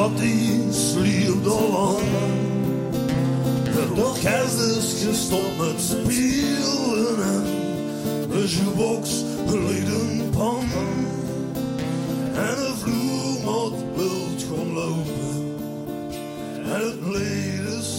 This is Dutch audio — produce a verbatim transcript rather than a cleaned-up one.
schat die sliept al lang. Het orkest is gestopt met spelen en de jukebox ligt een pan. En de vloer moet wild gaan lopen en het leed is